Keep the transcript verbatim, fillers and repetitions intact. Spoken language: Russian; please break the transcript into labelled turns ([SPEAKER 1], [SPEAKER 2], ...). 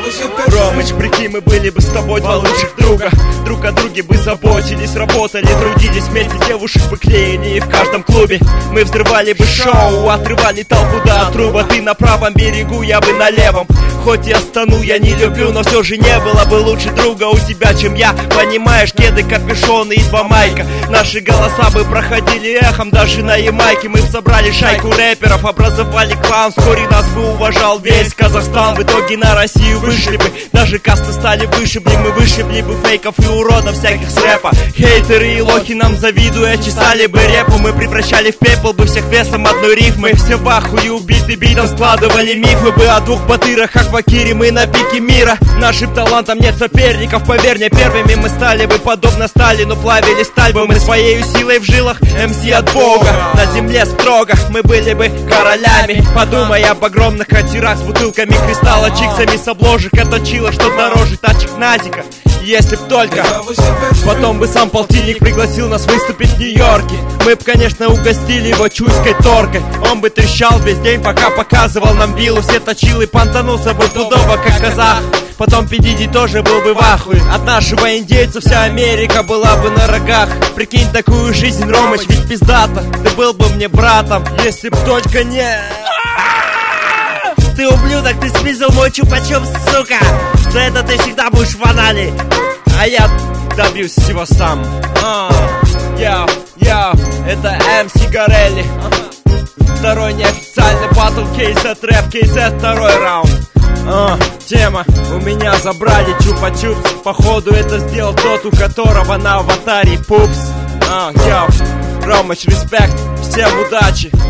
[SPEAKER 1] Ромыч, прикинь, мы были бы с тобой два лучших друга. Друг о друге бы заботились, работали, трудились вместе, девушек бы клеили. И в каждом клубе мы взрывали бы шоу, отрывали толпу до труба. Ты на правом берегу, я бы на левом. Хоть я стану, я не люблю, но все же не было бы лучше друга у тебя, чем я. Понимаешь, кеды, капюшоны и два майка. Наши голоса бы проходили эхом даже на Ямайке. Мы собрали шайку рэперов, образовали клан. Вскоре нас бы уважал весь Казахстан. В итоге на Россию вышли бы, даже касты стали вышибли. Мы вышибли бы фейков и уродов всяких с рэпа. Хейтеры и лохи нам завидуя чесали бы репу. Мы превращали в пепел бы всех весом одной рифмы. Все в ахуе убиты битом, складывали мифы бы о двух батырах, как в Акире. Мы на пике мира, нашим талантам нет соперников. Поверь мне, первыми мы стали бы, подобно Сталину, плавили сталь бы мы своей силой в жилах. эм си от Бога, на земле строго мы были бы королями. Подумай об огромных катерах с бутылками кристалла, чиксами с обложек. Это чило, что дороже тачек Назика. Если б только. Потом бы сам полтинник пригласил нас выступить в Нью-Йорке. Мы б, конечно, угостили его чуйской торкой. Он бы трещал весь день, пока показывал нам виллу. Все точил и понтанулся бы пудово, как казах. Потом Пи Ди Ди тоже был бы в ахуе. От нашего индейца вся Америка была бы на рогах. Прикинь такую жизнь, Ромыч, ведь пиздата. Ты был бы мне братом, если б только не... Ты ублюдок, ты спиздил мой чупа-чуп, сука. За это ты всегда будешь в анале, а я добьюсь всего сам. Йоу, йоу, это эм си Горелли. Второй неофициальный батл, кейсет рэп, кейсет второй раунд. А, тема, у меня забрали чупа-чупс. Походу это сделал тот, у которого на аватаре пупс. А, йоу, Ромыч, респект, всем удачи.